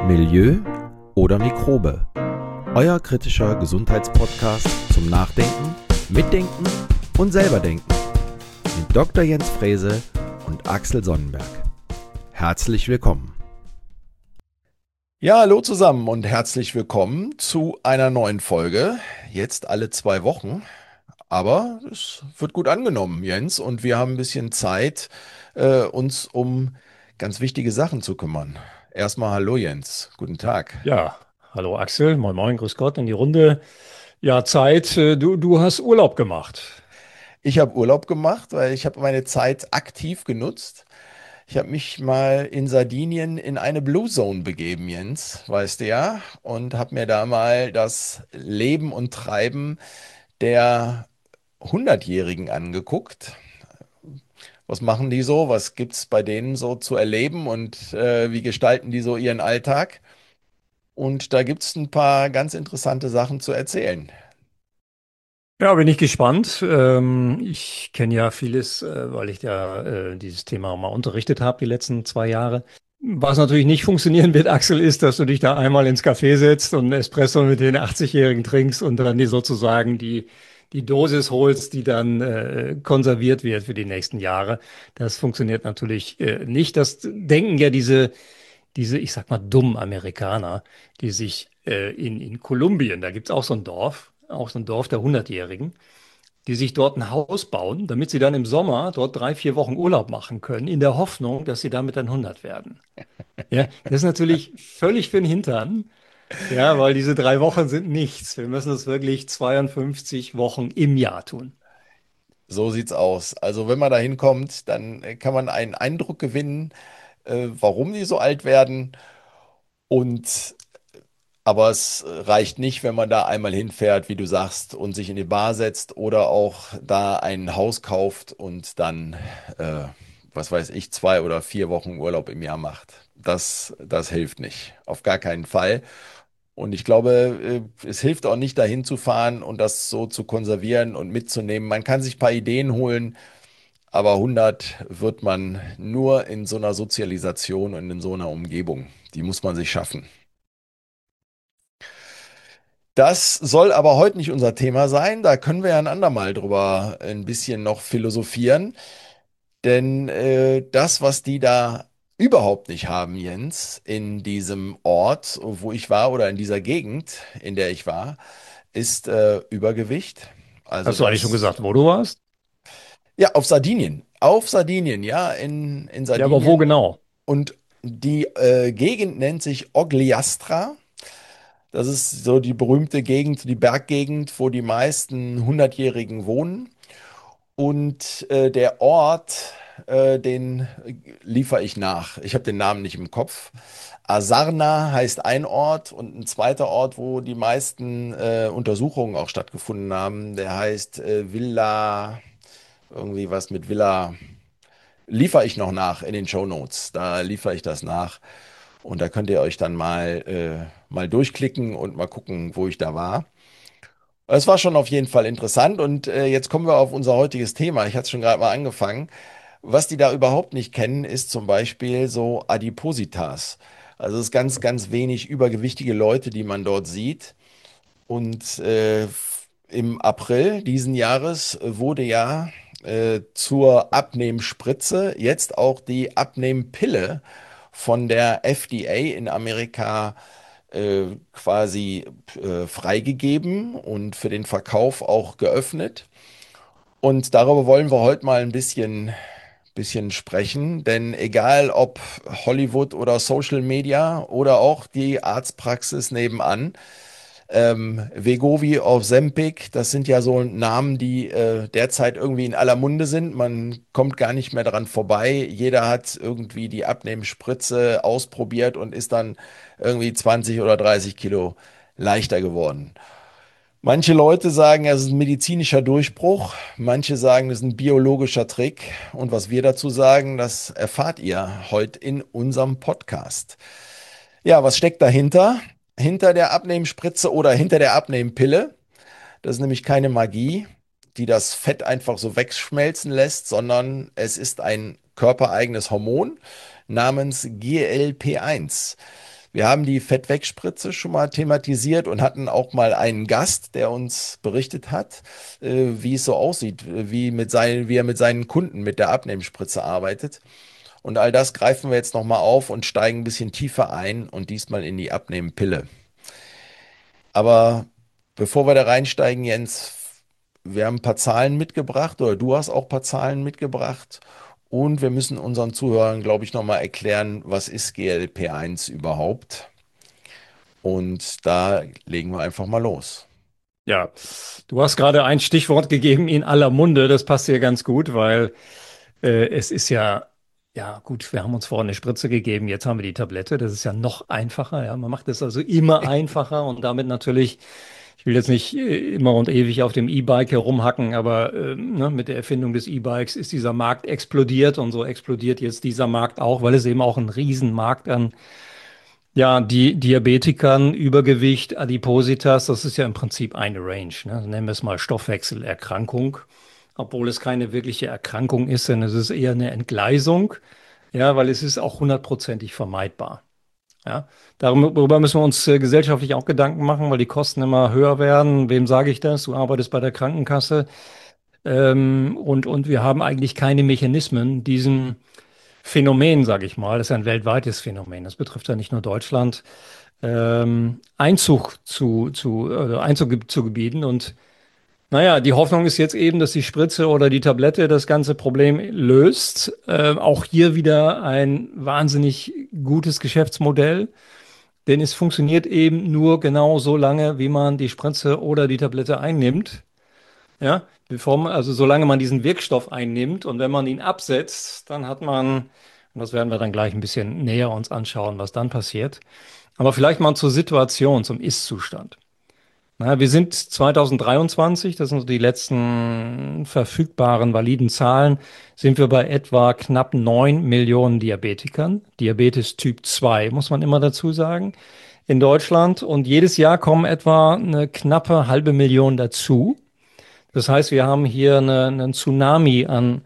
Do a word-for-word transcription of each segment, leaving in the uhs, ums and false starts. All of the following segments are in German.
Milieu oder Mikrobe? Euer kritischer Gesundheitspodcast zum Nachdenken, Mitdenken und selberdenken mit Doktor Jens Frese und Axel Sonnenberg. Herzlich willkommen. Ja, hallo zusammen und herzlich willkommen zu einer neuen Folge. Jetzt alle zwei Wochen, aber es wird gut angenommen, Jens, und wir haben ein bisschen Zeit, äh, uns um ganz wichtige Sachen zu kümmern. Erstmal hallo Jens, guten Tag. Ja, hallo Axel, moin moin, grüß Gott in die Runde. Ja, Zeit, äh, du, du hast Urlaub gemacht. Ich habe Urlaub gemacht, weil ich habe meine Zeit aktiv genutzt. Ich habe mich mal in Sardinien in eine Blue Zone begeben, Jens, weißt du ja, und habe mir da mal das Leben und Treiben der Hundertjährigen angeguckt. Was machen die so? Was gibt's bei denen so zu erleben und äh, wie gestalten die so ihren Alltag? Und da gibt's ein paar ganz interessante Sachen zu erzählen. Ja, bin ich gespannt. Ähm, ich kenne ja vieles, äh, weil ich ja äh, dieses Thema mal unterrichtet habe die letzten zwei Jahre. Was natürlich nicht funktionieren wird, Axel, ist, dass du dich da einmal ins Café setzt und einen Espresso mit den achtzig-Jährigen trinkst und dann die sozusagen die, die Dosis holst, die dann äh, konserviert wird für die nächsten Jahre. Das funktioniert natürlich äh, nicht. Das denken ja diese diese, ich sag mal, dummen Amerikaner, die sich äh, in, in Kolumbien, da gibt's auch so ein Dorf, auch so ein Dorf der Hundertjährigen, die sich dort ein Haus bauen, damit sie dann im Sommer dort drei, vier Wochen Urlaub machen können, in der Hoffnung, dass sie damit dann hundert werden. Ja, das ist natürlich völlig für den Hintern, ja, weil diese drei Wochen sind nichts. Wir müssen das wirklich zweiundfünfzig Wochen im Jahr tun. So sieht's aus. Also wenn man da hinkommt, dann äh, kann man einen Eindruck gewinnen, äh, warum die so alt werden. Und aber es reicht nicht, wenn man da einmal hinfährt, wie du sagst, und sich in die Bar setzt oder auch da ein Haus kauft und dann, äh, was weiß ich, zwei oder vier Wochen Urlaub im Jahr macht. Das, das hilft nicht. Auf gar keinen Fall. Und ich glaube, äh, es hilft auch nicht, dahin zu fahren und das so zu konservieren und mitzunehmen. Man kann sich ein paar Ideen holen, aber hundert wird man nur in so einer Sozialisation und in so einer Umgebung. Die muss man sich schaffen. Das soll aber heute nicht unser Thema sein. Da können wir ja ein andermal drüber ein bisschen noch philosophieren. Denn äh, das, was die da überhaupt nicht haben, Jens, in diesem Ort, wo ich war oder in dieser Gegend, in der ich war, ist äh, Übergewicht. Also Hast du eigentlich schon das, gesagt, wo du warst? ja, auf Sardinien. Auf Sardinien, ja, in, in Ja, aber wo Sardinien. genau? Und die äh, Gegend nennt sich Ogliastra. Das ist so die berühmte Gegend, die Berggegend, wo die meisten Hundertjährigen wohnen. Und äh, der Ort, äh, den liefere ich nach. Ich habe den Namen nicht im Kopf. Asarna heißt ein Ort und ein zweiter Ort, wo die meisten äh, Untersuchungen auch stattgefunden haben, der heißt äh, Villa, irgendwie was mit Villa, liefere ich noch nach in den Shownotes. Da liefere ich das nach. Und da könnt ihr euch dann mal, äh, mal durchklicken und mal gucken, wo ich da war. Es war schon auf jeden Fall interessant und äh, jetzt kommen wir auf unser heutiges Thema. Ich hatte es schon gerade mal angefangen. Was die da überhaupt nicht kennen, ist zum Beispiel so Adipositas. Also es ist ganz, ganz wenig übergewichtige Leute, die man dort sieht. Und äh, im April diesen Jahres wurde ja äh, zur Abnehmspritze jetzt auch die Abnehmpille von der F D A in Amerika äh, quasi äh, freigegeben und für den Verkauf auch geöffnet. Und darüber wollen wir heute mal ein bisschen, bisschen sprechen, denn egal ob Hollywood oder Social Media oder auch die Arztpraxis nebenan, ähm, Wegovy, Ozempic, das sind ja so Namen, die äh, derzeit irgendwie in aller Munde sind. Man kommt gar nicht mehr dran vorbei. Jeder hat irgendwie die Abnehmspritze ausprobiert und ist dann irgendwie zwanzig oder dreißig Kilo leichter geworden. Manche Leute sagen, es ist ein medizinischer Durchbruch. Manche sagen, es ist ein biologischer Trick. Und was wir dazu sagen, das erfahrt ihr heute in unserem Podcast. Ja, was steckt dahinter? Hinter der Abnehmspritze oder hinter der Abnehmpille. Das ist nämlich keine Magie, die das Fett einfach so wegschmelzen lässt, sondern es ist ein körpereigenes Hormon namens G L P eins. Wir haben die Fettwegspritze schon mal thematisiert und hatten auch mal einen Gast, der uns berichtet hat, äh, wie es so aussieht, wie, mit seinen, wie er mit seinen Kunden mit der Abnehmspritze arbeitet. Und all das greifen wir jetzt nochmal auf und steigen ein bisschen tiefer ein und diesmal in die Abnehmpille. Aber bevor wir da reinsteigen, Jens, wir haben ein paar Zahlen mitgebracht oder du hast auch ein paar Zahlen mitgebracht. Und wir müssen unseren Zuhörern, glaube ich, nochmal erklären, was ist G L P eins überhaupt? Und da legen wir einfach mal los. Ja, du hast gerade ein Stichwort gegeben in aller Munde. Das passt hier ganz gut, weil äh, es ist ja, ja gut, wir haben uns vorhin eine Spritze gegeben, jetzt haben wir die Tablette. Das ist ja noch einfacher. Ja, man macht es also immer einfacher und damit natürlich, ich will jetzt nicht äh, immer und ewig auf dem E-Bike herumhacken, aber äh, ne, mit der Erfindung des E-Bikes ist dieser Markt explodiert und so explodiert jetzt dieser Markt auch, weil es eben auch ein Riesenmarkt an ja, die Diabetikern, Übergewicht, Adipositas, das ist ja im Prinzip eine Range. Ne? Nennen wir es mal Stoffwechselerkrankung, obwohl es keine wirkliche Erkrankung ist, denn es ist eher eine Entgleisung, ja, weil es ist auch hundertprozentig vermeidbar. Ja, darüber müssen wir uns äh, gesellschaftlich auch Gedanken machen, weil die Kosten immer höher werden. Wem sage ich das? Du arbeitest bei der Krankenkasse, ähm, und, und wir haben eigentlich keine Mechanismen, diesen Phänomen, sage ich mal, das ist ja ein weltweites Phänomen, das betrifft ja nicht nur Deutschland, ähm, Einzug zu, zu, äh, Einzug zu gebieten. Und naja, die Hoffnung ist jetzt eben, dass die Spritze oder die Tablette das ganze Problem löst. Äh, auch hier wieder ein wahnsinnig gutes Geschäftsmodell, denn es funktioniert eben nur genau so lange, wie man die Spritze oder die Tablette einnimmt. Ja, bevor man, also solange man diesen Wirkstoff einnimmt und wenn man ihn absetzt, dann hat man, und das werden wir dann gleich ein bisschen näher uns anschauen, was dann passiert. Aber vielleicht mal zur Situation, zum Ist-Zustand. Na, wir sind zwanzig dreiundzwanzig, das sind so die letzten verfügbaren validen Zahlen, sind wir bei etwa knapp neun Millionen Diabetikern. Diabetes Typ zwei, muss man immer dazu sagen, in Deutschland. Und jedes Jahr kommen etwa eine knappe halbe Million dazu. Das heißt, wir haben hier eine, einen Tsunami an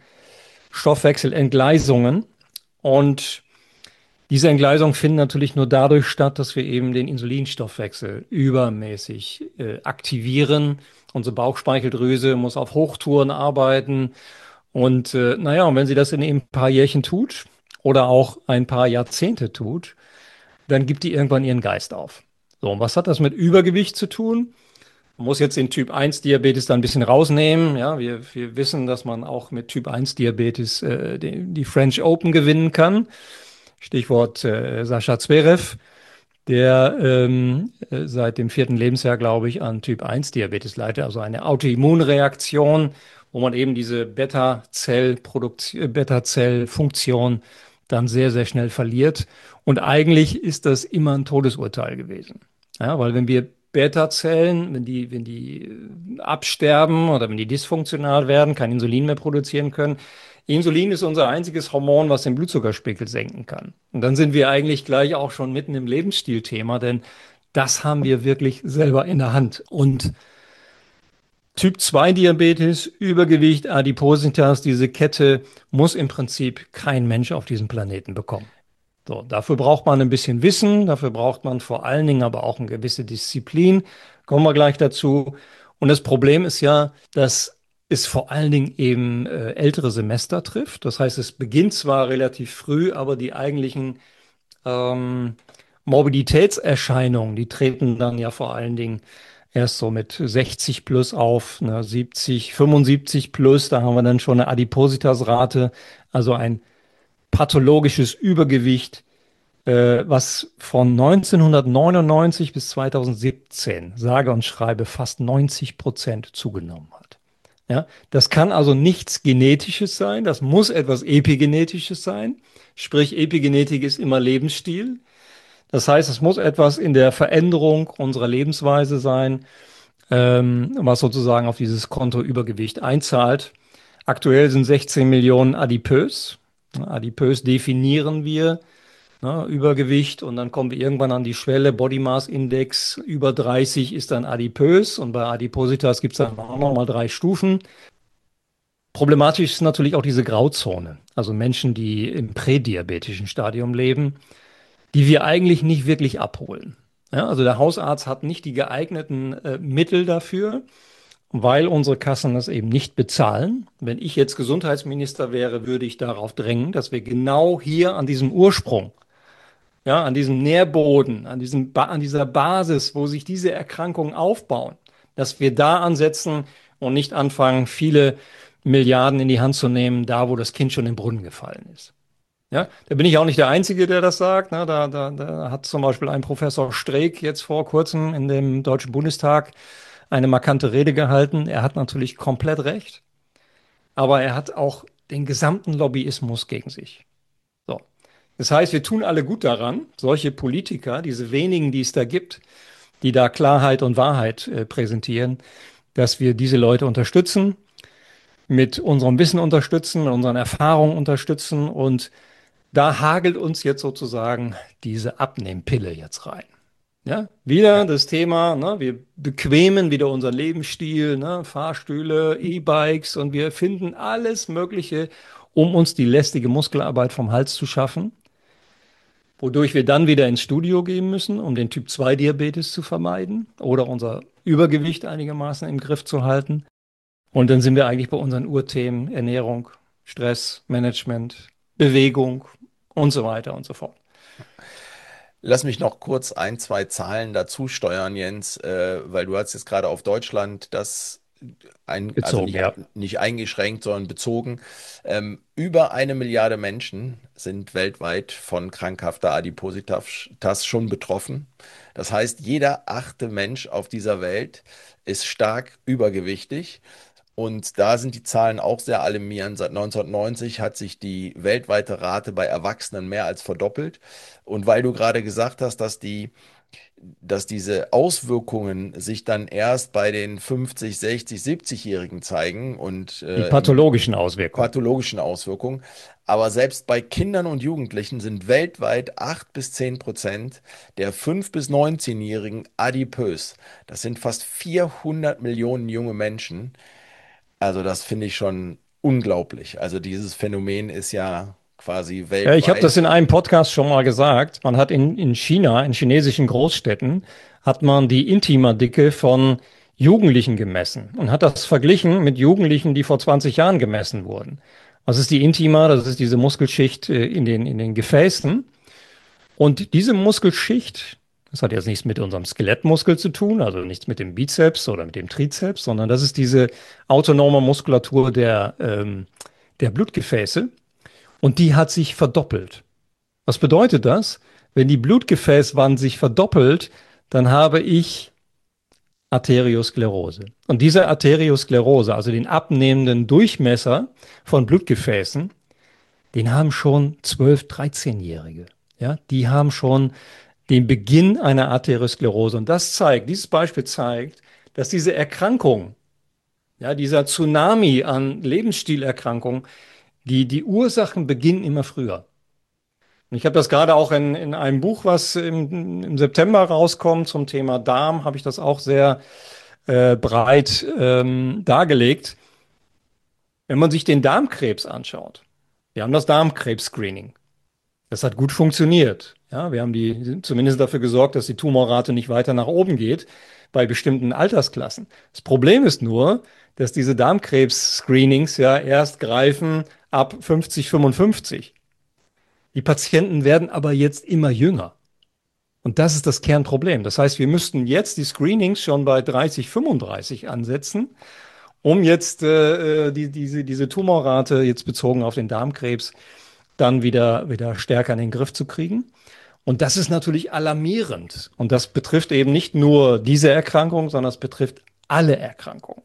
Stoffwechselentgleisungen. Und diese Entgleisungen finden natürlich nur dadurch statt, dass wir eben den Insulinstoffwechsel übermäßig äh, aktivieren. Unsere Bauchspeicheldrüse muss auf Hochtouren arbeiten. Und äh, naja, und wenn sie das in ein paar Jährchen tut oder auch ein paar Jahrzehnte tut, dann gibt die irgendwann ihren Geist auf. So, und was hat das mit Übergewicht zu tun? Man muss jetzt den Typ eins Diabetes da ein bisschen rausnehmen. Ja, wir, wir wissen, dass man auch mit Typ eins Diabetes äh, die, die French Open gewinnen kann. Stichwort äh, Sascha Zverev, der ähm, äh, seit dem vierten Lebensjahr, glaube ich, an Typ eins Diabetes leidet, also eine Autoimmunreaktion, wo man eben diese Beta-Zell-Produktion, Beta-Zell-Funktion dann sehr, sehr schnell verliert. Und eigentlich ist das immer ein Todesurteil gewesen. Ja, weil wenn wir Beta-Zellen, wenn die, wenn die äh, absterben oder wenn die dysfunktional werden, kein Insulin mehr produzieren können. Insulin ist unser einziges Hormon, was den Blutzuckerspiegel senken kann. Und dann sind wir eigentlich gleich auch schon mitten im Lebensstilthema, denn das haben wir wirklich selber in der Hand. Und Typ zwei Diabetes, Übergewicht, Adipositas, diese Kette muss im Prinzip kein Mensch auf diesem Planeten bekommen. So, dafür braucht man ein bisschen Wissen, dafür braucht man vor allen Dingen aber auch eine gewisse Disziplin. Kommen wir gleich dazu. Und das Problem ist ja, dass es vor allen Dingen eben äh, ältere Semester trifft. Das heißt, es beginnt zwar relativ früh, aber die eigentlichen ähm, Morbiditätserscheinungen, die treten dann ja vor allen Dingen erst so mit sechzig plus auf, ne, siebzig, fünfundsiebzig plus, da haben wir dann schon eine Adipositasrate, also ein pathologisches Übergewicht, äh, was von neunzehnhundertneunundneunzig bis zweitausendsiebzehn, sage und schreibe, fast neunzig Prozent zugenommen hat. Ja, das kann also nichts Genetisches sein, das muss etwas Epigenetisches sein. Sprich, Epigenetik ist immer Lebensstil. Das heißt, es muss etwas in der Veränderung unserer Lebensweise sein, ähm, was sozusagen auf dieses Konto Übergewicht einzahlt. Aktuell sind sechzehn Millionen adipös. Adipös definieren wir, ne, Übergewicht, und dann kommen wir irgendwann an die Schwelle, Body Mass Index über dreißig ist dann adipös, und bei Adipositas gibt es dann auch nochmal drei Stufen. Problematisch ist natürlich auch diese Grauzone, also Menschen, die im prädiabetischen Stadium leben. die wir eigentlich nicht wirklich abholen. Ja, also der Hausarzt hat nicht die geeigneten äh, Mittel dafür, weil unsere Kassen das eben nicht bezahlen. Wenn ich jetzt Gesundheitsminister wäre, würde ich darauf drängen, dass wir genau hier an diesem Ursprung, ja, an diesem Nährboden, an diesem ba an dieser Basis, wo sich diese Erkrankungen aufbauen, dass wir da ansetzen und nicht anfangen, viele Milliarden in die Hand zu nehmen, da wo das Kind schon im Brunnen gefallen ist. Ja, da bin ich auch nicht der Einzige, der das sagt. Ne? Da, da, da hat zum Beispiel ein Professor Streeck jetzt vor kurzem in dem Deutschen Bundestag eine markante Rede gehalten. Er hat natürlich komplett recht, aber er hat auch den gesamten Lobbyismus gegen sich. So. Das heißt, wir tun alle gut daran, solche Politiker, diese wenigen, die es da gibt, die da Klarheit und Wahrheit äh, präsentieren, dass wir diese Leute unterstützen, mit unserem Wissen unterstützen, mit unseren Erfahrungen unterstützen und da hagelt uns jetzt sozusagen diese Abnehmpille jetzt rein. Ja, wieder Ja. das Thema, ne, wir bequemen wieder unseren Lebensstil, ne, Fahrstühle, E-Bikes und wir finden alles Mögliche, um uns die lästige Muskelarbeit vom Hals zu schaffen, wodurch wir dann wieder ins Studio gehen müssen, um den Typ zwei Diabetes zu vermeiden oder unser Übergewicht einigermaßen im Griff zu halten. Und dann sind wir eigentlich bei unseren Urthemen Ernährung, Stress, Management, Bewegung und so weiter und so fort. Lass mich noch kurz ein, zwei Zahlen dazu steuern, Jens, äh, weil du hast jetzt gerade auf Deutschland das ein, also Bezogen, nicht, ja. nicht eingeschränkt, sondern bezogen. Ähm, über eine Milliarde Menschen sind weltweit von krankhafter Adipositas schon betroffen. Das heißt, jeder achte Mensch auf dieser Welt ist stark übergewichtig. Und da sind die Zahlen auch sehr alarmierend. Seit neunzehnhundertneunzig hat sich die weltweite Rate bei Erwachsenen mehr als verdoppelt. Und weil du gerade gesagt hast, dass die, dass diese Auswirkungen sich dann erst bei den fünfzig, sechzig, siebzig-Jährigen zeigen und Die äh, im pathologischen Auswirkungen. pathologischen Auswirkungen. Aber selbst bei Kindern und Jugendlichen sind weltweit acht bis zehn Prozent der fünf- bis neunzehn-Jährigen adipös. Das sind fast vierhundert Millionen junge Menschen. Also das finde ich schon unglaublich. Also dieses Phänomen ist ja quasi Ja, ich habe das weltweit. in einem Podcast schon mal gesagt. Man hat in, in China, in chinesischen Großstädten, hat man die Intima-Dicke von Jugendlichen gemessen und hat das verglichen mit Jugendlichen, die vor zwanzig Jahren gemessen wurden. Was ist die Intima? Das ist diese Muskelschicht äh, in den, in den Gefäßen. Und diese Muskelschicht, das hat jetzt nichts mit unserem Skelettmuskel zu tun, also nichts mit dem Bizeps oder mit dem Trizeps, sondern das ist diese autonome Muskulatur der, ähm, der Blutgefäße. Und die hat sich verdoppelt. Was bedeutet das? Wenn die Blutgefäßwand sich verdoppelt, dann habe ich Arteriosklerose. Und diese Arteriosklerose, also den abnehmenden Durchmesser von Blutgefäßen, den haben schon zwölf-, dreizehn-Jährige. Ja, die haben schon den Beginn einer Arteriosklerose. Und das zeigt, dieses Beispiel zeigt, dass diese Erkrankung, ja, dieser Tsunami an Lebensstilerkrankungen, die, die Ursachen beginnen immer früher. Und ich habe das gerade auch in, in einem Buch, was im, im September rauskommt zum Thema Darm, habe ich das auch sehr äh, breit ähm, dargelegt. Wenn man sich den Darmkrebs anschaut, wir haben das Darmkrebs-Screening. Das hat gut funktioniert. Ja, wir haben die zumindest dafür gesorgt, dass die Tumorrate nicht weiter nach oben geht bei bestimmten Altersklassen. Das Problem ist nur, dass diese Darmkrebs-Screenings ja erst greifen ab fünfzig, fünfundfünfzig. Die Patienten werden aber jetzt immer jünger. Und das ist das Kernproblem. Das heißt, wir müssten jetzt die Screenings schon bei dreißig, fünfunddreißig ansetzen, um jetzt äh, die, diese, diese Tumorrate jetzt bezogen auf den Darmkrebs dann wieder, wieder stärker in den Griff zu kriegen. Und das ist natürlich alarmierend. Und das betrifft eben nicht nur diese Erkrankung, sondern es betrifft alle Erkrankungen.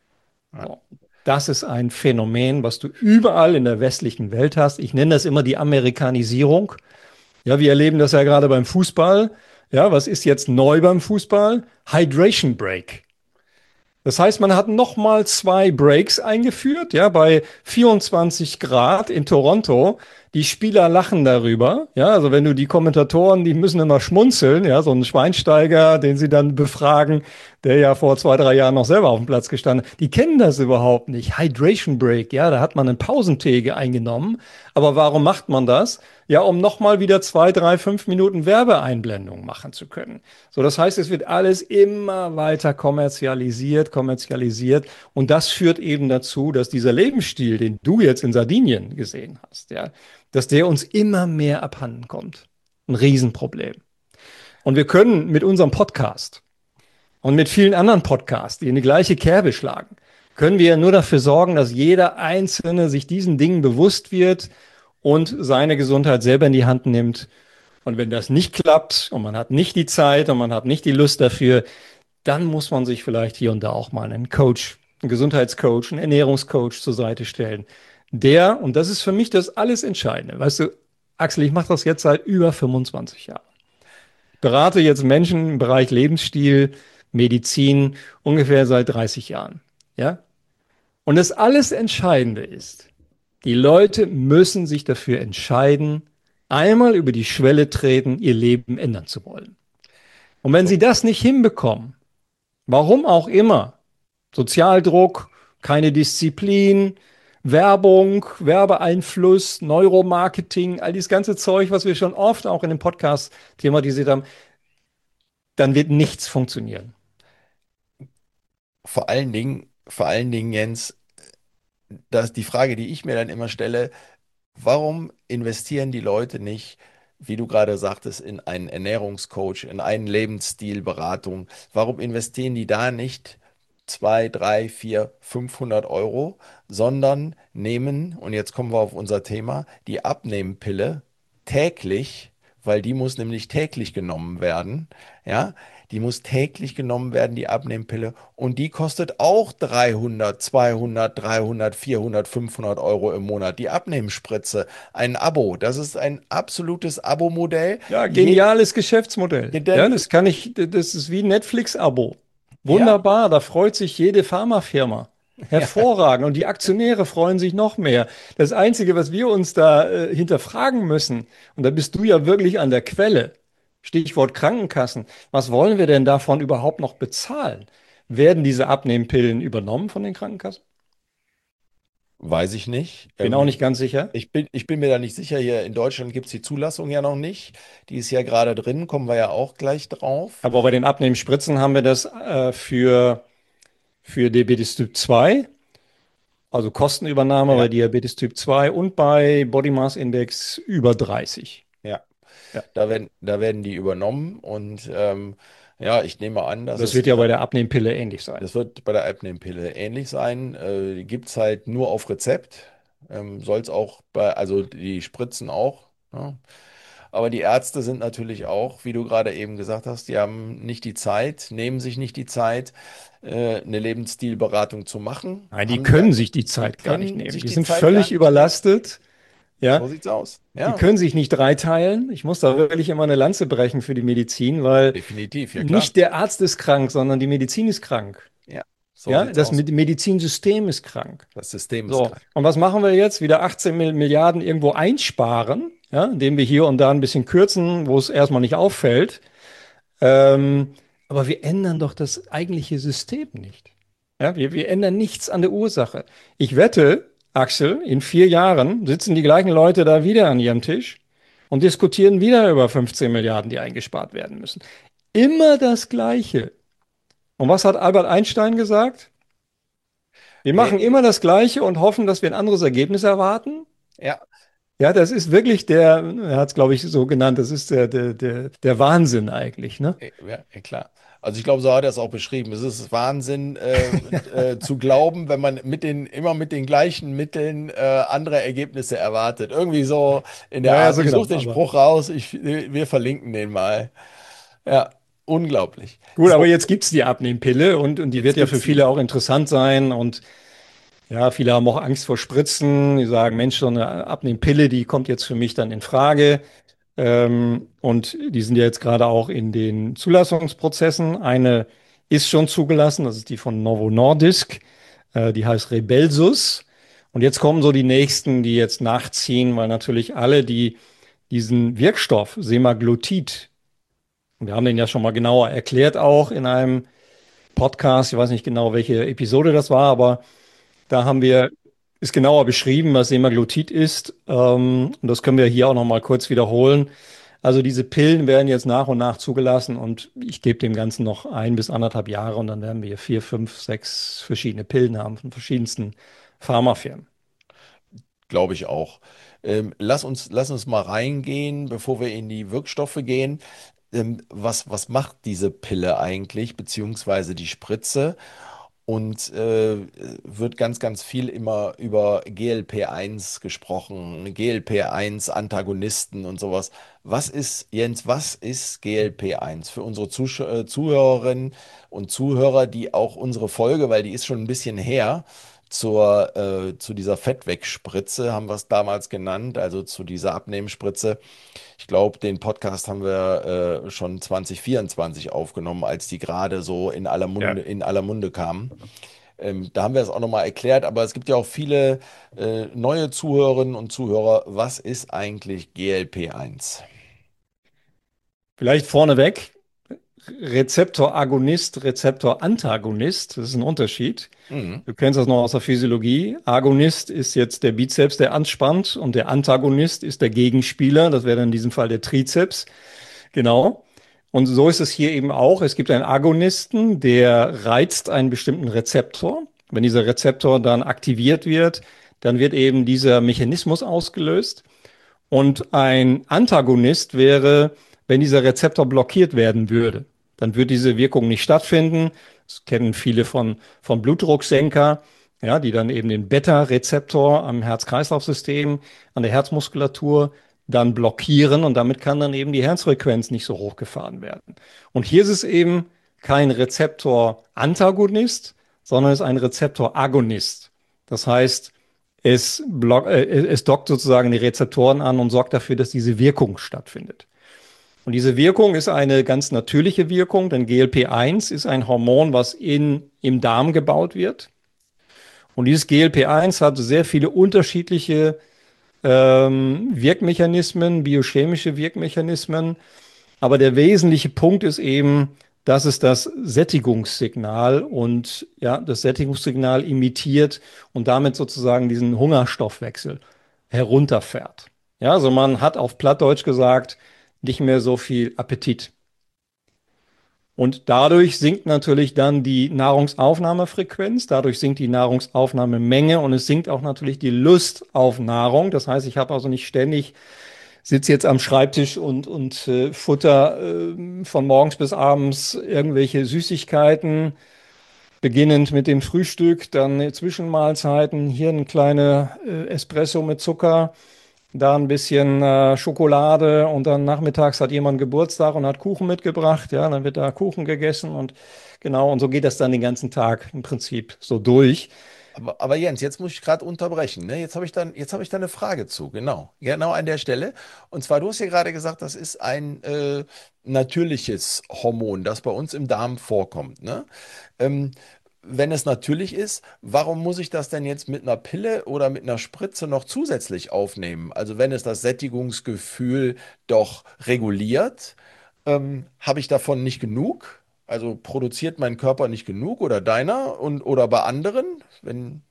So. Das ist ein Phänomen, was du überall in der westlichen Welt hast. Ich nenne das immer die Amerikanisierung. Ja, wir erleben das ja gerade beim Fußball. Ja, was ist jetzt neu beim Fußball? Hydration Break. Das heißt, man hat nochmal zwei Breaks eingeführt, ja, bei vierundzwanzig Grad in Toronto. Die Spieler lachen darüber. Ja, also wenn du die Kommentatoren, die müssen immer schmunzeln. Ja, so ein Schweinsteiger, den sie dann befragen, der ja vor zwei, drei Jahren noch selber auf dem Platz gestanden hat, die kennen das überhaupt nicht. Hydration Break, ja, da hat man einen Pausentee eingenommen. Aber warum macht man das? Ja, um nochmal wieder zwei, drei, fünf Minuten Werbeeinblendung machen zu können. So, das heißt, es wird alles immer weiter kommerzialisiert, kommerzialisiert. Und das führt eben dazu, dass dieser Lebensstil, den du jetzt in Sardinien gesehen hast, ja, dass der uns immer mehr abhanden kommt. Ein Riesenproblem. Und wir können mit unserem Podcast und mit vielen anderen Podcasts, die in die gleiche Kerbe schlagen, können wir nur dafür sorgen, dass jeder Einzelne sich diesen Dingen bewusst wird und seine Gesundheit selber in die Hand nimmt. Und wenn das nicht klappt und man hat nicht die Zeit und man hat nicht die Lust dafür, dann muss man sich vielleicht hier und da auch mal einen Coach, einen Gesundheitscoach, einen Ernährungscoach zur Seite stellen. Der, und das ist für mich das alles Entscheidende, weißt du, Axel, ich mache das jetzt seit über fünfundzwanzig Jahren. Ich berate jetzt Menschen im Bereich Lebensstil, Medizin ungefähr seit dreißig Jahren. Ja? Und das alles Entscheidende ist, die Leute müssen sich dafür entscheiden, einmal über die Schwelle treten, ihr Leben ändern zu wollen. Und wenn sie das nicht hinbekommen, warum auch immer, Sozialdruck, keine Disziplin, Werbung, Werbeeinfluss, Neuromarketing, all dieses ganze Zeug, was wir schon oft auch in dem Podcast thematisiert haben, dann wird nichts funktionieren. Vor allen Dingen, vor allen Dingen, Jens, dass die Frage, die ich mir dann immer stelle, warum investieren die Leute nicht, wie du gerade sagtest, in einen Ernährungscoach, in einen Lebensstilberatung? Warum investieren die da nicht zwei, drei, vier, fünfhundert Euro, sondern nehmen, und jetzt kommen wir auf unser Thema, die Abnehmpille täglich, weil die muss nämlich täglich genommen werden, ja? Die muss täglich genommen werden, die Abnehmpille. Und die kostet auch dreihundert, zweihundert, dreihundert, vierhundert, fünfhundert Euro im Monat. Die Abnehmspritze, ein Abo. Das ist ein absolutes Abo-Modell. Ja, Je- geniales Geschäftsmodell. Denn- Ja, das kann ich, das ist wie ein Netflix-Abo. Ja, Wunderbar, da freut sich jede Pharmafirma. ja, Hervorragend. Und die Aktionäre freuen sich noch mehr. Das Einzige, was wir uns da äh, hinterfragen müssen, und da bist du ja wirklich an der Quelle, Stichwort Krankenkassen, was wollen wir denn davon überhaupt noch bezahlen? Werden diese Abnehmpillen übernommen von den Krankenkassen? weiß ich nicht. Bin auch nicht ganz sicher. Ich bin, ich bin mir da nicht sicher. Hier in Deutschland gibt es die Zulassung ja noch nicht. Die ist ja gerade drin, kommen wir ja auch gleich drauf. Aber bei den Abnehmspritzen haben wir das äh, für, für Diabetes Typ zwei, also Kostenübernahme Ja, bei Diabetes Typ zwei und bei Body Mass Index über dreißig. ja. Ja. Da werden, da werden die übernommen und ähm, ja, ich nehme an, dass Das es, wird ja bei der Abnehmpille ähnlich sein. das wird bei der Abnehmpille ähnlich sein. Äh, die gibt es halt nur auf Rezept. Ähm, soll es auch bei, also die Spritzen auch. Ja. Aber die Ärzte sind natürlich auch, wie du gerade eben gesagt hast, die haben nicht die Zeit, nehmen sich nicht die Zeit, äh, eine Lebensstilberatung zu machen. Nein, die Haben die, können sich die die Zeit gar nicht können nehmen. sich Die die sind Zeit gar völlig nicht nehmen. überlastet. Ja, So sieht's aus. die Ja, können sich nicht dreiteilen. Ich muss da wirklich immer eine Lanze brechen für die Medizin, weil definitiv, ja klar. nicht der Arzt ist krank, sondern die Medizin ist krank. Ja, so Ja, sieht's das aus. Med- Medizinsystem ist krank. Das System ist So, krank. und was machen wir jetzt? Wieder achtzehn Mil- Milliarden irgendwo einsparen, ja, indem wir hier und da ein bisschen kürzen, wo es erstmal nicht auffällt. Ähm, aber wir ändern doch das eigentliche System nicht. Ja, wir, wir ändern nichts an der Ursache. Ich wette, Axel, in vier Jahren sitzen die gleichen Leute da wieder an ihrem Tisch und diskutieren wieder über fünfzehn Milliarden, die eingespart werden müssen. Immer das Gleiche. Und was hat Albert Einstein gesagt? Wir machen Nee, immer das Gleiche und hoffen, dass wir ein anderes Ergebnis erwarten. ja, Ja, das ist wirklich der, er hat es, glaube ich, so genannt, das ist der, der, der, der Wahnsinn eigentlich, ne? ja, ja, klar. Also ich glaube, so hat er es auch beschrieben. Es ist Wahnsinn, äh, äh, zu glauben, wenn man mit den, immer mit den gleichen Mitteln äh, andere Ergebnisse erwartet. Irgendwie so in der Ja, ja, Art. so Ich genau. suche den Aber Spruch raus, ich, wir verlinken den mal. Ja, unglaublich. gut, aber So, jetzt gibt es die Abnehmpille und, und die wird jetzt ja gibt für es viele die. auch interessant sein. Und ja, viele haben auch Angst vor Spritzen. Die sagen, Mensch, so eine Abnehmpille, die kommt jetzt für mich dann in Frage. Ähm, und die sind ja jetzt gerade auch in den Zulassungsprozessen. Eine ist schon zugelassen, das ist die von Novo Nordisk. Äh, die heißt Rebelsus. Und jetzt kommen so die nächsten, die jetzt nachziehen, weil natürlich alle, die diesen Wirkstoff Semaglutid, wir haben den ja schon mal genauer erklärt, auch in einem Podcast, ich weiß nicht genau, welche Episode das war, aber da haben wir es genauer beschrieben, was Semaglutid ist. Ähm, und das können wir hier auch noch mal kurz wiederholen. Also diese Pillen werden jetzt nach und nach zugelassen und ich gebe dem Ganzen noch ein bis anderthalb Jahre und dann werden wir vier, fünf, sechs verschiedene Pillen haben von verschiedensten Pharmafirmen. Glaube ich auch. Ähm, lass uns, lass uns mal reingehen, bevor wir in die Wirkstoffe gehen. Ähm, was, was macht diese Pille eigentlich, beziehungsweise die Spritze? Und äh, wird ganz, ganz viel immer über G L P eins gesprochen, G L P eins Antagonisten und sowas. Was ist, Jens, was ist G L P eins für unsere Zusch äh, Zuhörerinnen und Zuhörer, die auch unsere Folge, weil die ist schon ein bisschen her, zur, äh, zu dieser Fettwegspritze, haben wir es damals genannt, also zu dieser Abnehmspritze. Ich glaube, den Podcast haben wir äh, schon zwanzig vierundzwanzig aufgenommen, als die gerade so in aller Ja. Munde, in aller Munde kamen. Ähm, da haben wir es auch nochmal erklärt, aber es gibt ja auch viele äh, neue Zuhörerinnen und Zuhörer. Was ist eigentlich G L P eins? Vielleicht vorneweg, Rezeptoragonist, Rezeptorantagonist, das ist ein Unterschied. Mhm. Du kennst das noch aus der Physiologie. Agonist ist jetzt der Bizeps, der anspannt, und der Antagonist ist der Gegenspieler. Das wäre dann in diesem Fall der Trizeps. Genau. Und so ist es hier eben auch. Es gibt einen Agonisten, der reizt einen bestimmten Rezeptor. Wenn dieser Rezeptor dann aktiviert wird, dann wird eben dieser Mechanismus ausgelöst. Und ein Antagonist wäre, wenn dieser Rezeptor blockiert werden würde, dann würde diese Wirkung nicht stattfinden. Das kennen viele von, von Blutdrucksenker, ja, die dann eben den Beta-Rezeptor am Herz-Kreislauf-System, an der Herzmuskulatur dann blockieren und damit kann dann eben die Herzfrequenz nicht so hochgefahren werden. Und hier ist es eben kein Rezeptor-Antagonist, sondern es ist ein Rezeptor-Agonist. Das heißt, es, block, äh, es dockt sozusagen die Rezeptoren an und sorgt dafür, dass diese Wirkung stattfindet. Und diese Wirkung ist eine ganz natürliche Wirkung, denn G L P eins ist ein Hormon, was in, im Darm gebaut wird. Und dieses G L P eins hat sehr viele unterschiedliche ähm, Wirkmechanismen, biochemische Wirkmechanismen. Aber der wesentliche Punkt ist eben, dass es das Sättigungssignal und ja, das Sättigungssignal imitiert und damit sozusagen diesen Hungerstoffwechsel herunterfährt. Ja, also man hat auf Plattdeutsch gesagt, nicht mehr so viel Appetit. Und dadurch sinkt natürlich dann die Nahrungsaufnahmefrequenz, dadurch sinkt die Nahrungsaufnahmemenge und es sinkt auch natürlich die Lust auf Nahrung. Das heißt, ich habe also nicht ständig, sitze jetzt am Schreibtisch und, und äh, futter äh, von morgens bis abends irgendwelche Süßigkeiten, beginnend mit dem Frühstück, dann Zwischenmahlzeiten, hier ein kleiner äh, Espresso mit Zucker, da ein bisschen äh, Schokolade und dann nachmittags hat jemand Geburtstag und hat Kuchen mitgebracht. Ja, dann wird da Kuchen gegessen und genau, und so geht das dann den ganzen Tag im Prinzip so durch. Aber, aber Jens, jetzt muss ich gerade unterbrechen. Ne? Jetzt habe ich dann, jetzt habe ich da eine Frage zu. Genau, genau an der Stelle. Und zwar, du hast ja gerade gesagt, das ist ein äh, natürliches Hormon, das bei uns im Darm vorkommt. Ne? Ähm, Wenn es natürlich ist, warum muss ich das denn jetzt mit einer Pille oder mit einer Spritze noch zusätzlich aufnehmen? Also wenn es das Sättigungsgefühl doch reguliert, ähm, habe ich davon nicht genug? Also produziert mein Körper nicht genug oder deiner und oder bei anderen? Wenn,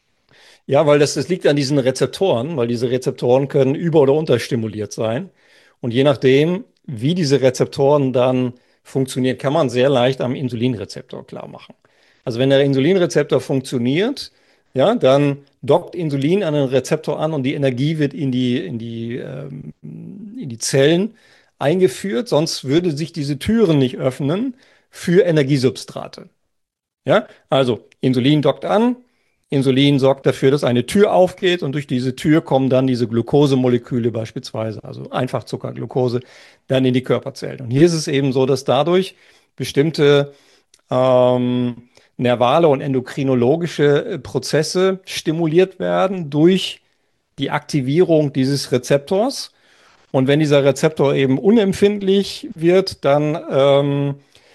Ja, weil das, das liegt an diesen Rezeptoren, weil diese Rezeptoren können über- oder unterstimuliert sein. Und je nachdem, wie diese Rezeptoren dann funktionieren, kann man sehr leicht am Insulinrezeptor klar machen. Also wenn der Insulinrezeptor funktioniert, ja, dann dockt Insulin an den Rezeptor an und die Energie wird in die, in die, ähm, in die Zellen eingeführt, sonst würde sich diese Türen nicht öffnen für Energiesubstrate. Ja, also Insulin dockt an, Insulin sorgt dafür, dass eine Tür aufgeht und durch diese Tür kommen dann diese Glukosemoleküle beispielsweise, also Einfachzuckerglucose, dann in die Körperzellen. Und hier ist es eben so, dass dadurch bestimmte ähm, nervale und endokrinologische äh, Prozesse stimuliert werden durch die Aktivierung dieses Rezeptors. Und wenn dieser Rezeptor eben unempfindlich wird, dann ähm,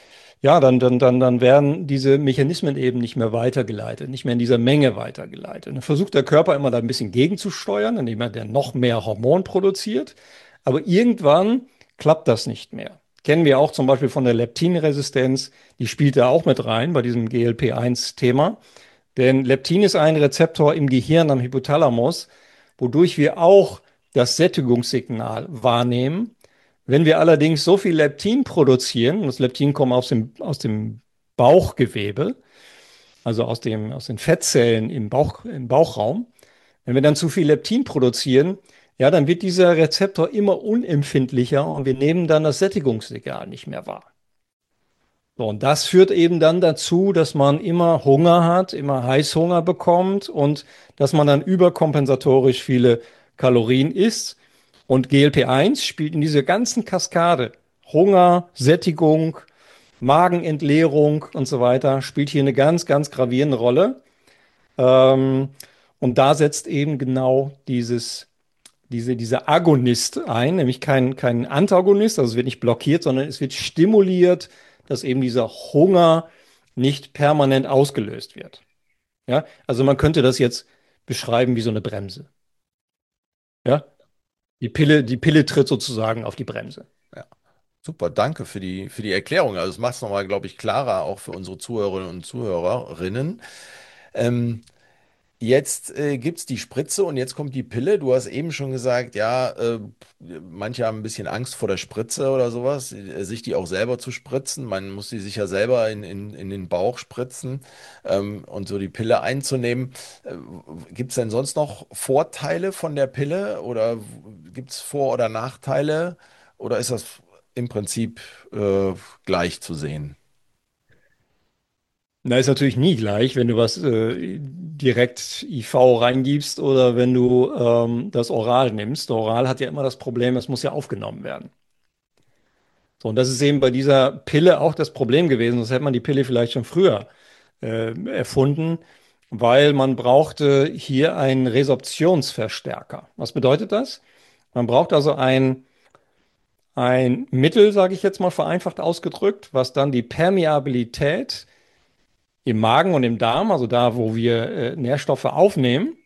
ja, dann, dann, dann, dann werden diese Mechanismen eben nicht mehr weitergeleitet, nicht mehr in dieser Menge weitergeleitet. Dann versucht der Körper immer da ein bisschen gegenzusteuern, indem er dann noch mehr Hormon produziert. Aber irgendwann klappt das nicht mehr. Kennen wir auch zum Beispiel von der Leptinresistenz, die spielt da auch mit rein bei diesem G L P eins Thema. Denn Leptin ist ein Rezeptor im Gehirn am Hypothalamus, wodurch wir auch das Sättigungssignal wahrnehmen. Wenn wir allerdings so viel Leptin produzieren, und das Leptin kommt aus dem, aus dem Bauchgewebe, also aus dem, aus den Fettzellen im Bauch, im Bauchraum, wenn wir dann zu viel Leptin produzieren, ja, dann wird dieser Rezeptor immer unempfindlicher und wir nehmen dann das Sättigungssignal nicht mehr wahr. So, und das führt eben dann dazu, dass man immer Hunger hat, immer Heißhunger bekommt und dass man dann überkompensatorisch viele Kalorien isst. Und G L P eins spielt in dieser ganzen Kaskade Hunger, Sättigung, Magenentleerung und so weiter, spielt hier eine ganz, ganz gravierende Rolle. Ähm, und da setzt eben genau dieses, diese, dieser Agonist ein, nämlich kein, kein Antagonist, also es wird nicht blockiert, sondern es wird stimuliert, dass eben dieser Hunger nicht permanent ausgelöst wird. Ja, also man könnte das jetzt beschreiben wie so eine Bremse. Ja, die Pille, die Pille tritt sozusagen auf die Bremse. Ja. Super, danke für die, für die Erklärung. Also es macht es nochmal, glaube ich, klarer, auch für unsere Zuhörerinnen und Zuhörerinnen. Ähm, Jetzt äh, gibt es die Spritze und jetzt kommt die Pille. Du hast eben schon gesagt, ja, äh, manche haben ein bisschen Angst vor der Spritze oder sowas, äh, sich die auch selber zu spritzen. Man muss die sich ja selber in, in, in den Bauch spritzen, ähm, und so die Pille einzunehmen. Äh, gibt es denn sonst noch Vorteile von der Pille oder gibt es Vor- oder Nachteile oder ist das im Prinzip äh, gleich zu sehen? Na, ist natürlich nie gleich, wenn du was äh, direkt I V reingibst oder wenn du ähm, das Oral nimmst. Oral hat ja immer das Problem, es muss ja aufgenommen werden. So, und das ist eben bei dieser Pille auch das Problem gewesen. Das hätte man die Pille vielleicht schon früher äh, erfunden, weil man brauchte hier einen Resorptionsverstärker. Was bedeutet das? Man braucht also ein, ein Mittel, sage ich jetzt mal vereinfacht ausgedrückt, was dann die Permeabilität im Magen und im Darm, also da, wo wir äh, Nährstoffe aufnehmen,